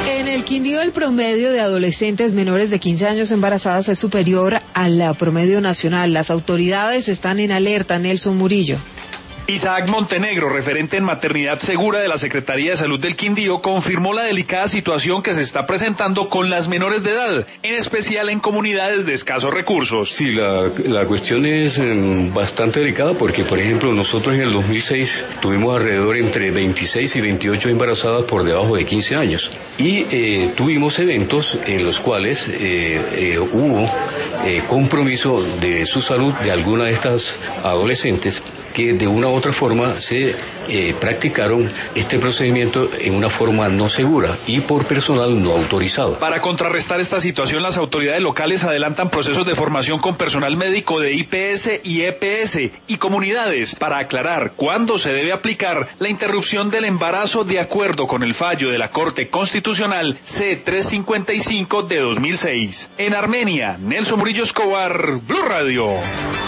En el Quindío, el promedio de adolescentes menores de 15 años embarazadas es superior al promedio nacional. Las autoridades están en alerta. Nelson Murillo. Isaac Montenegro, referente en maternidad segura de la Secretaría de Salud del Quindío, confirmó la delicada situación que se está presentando con las menores de edad, en especial en comunidades de escasos recursos. Sí, la cuestión es bastante delicada porque, por ejemplo, nosotros en el 2006 tuvimos alrededor entre 26 y 28 embarazadas por debajo de 15 años y tuvimos eventos en los cuales hubo compromiso de su salud de alguna de estas adolescentes que de una u otra forma se practicaron este procedimiento en una forma no segura y por personal no autorizado. Para contrarrestar esta situación, las autoridades locales adelantan procesos de formación con personal médico de IPS y EPS y comunidades para aclarar cuándo se debe aplicar la interrupción del embarazo de acuerdo con el fallo de la Corte Constitucional C-355 de 2006. En Armenia, Nelson Murillo Escobar, Blue Radio.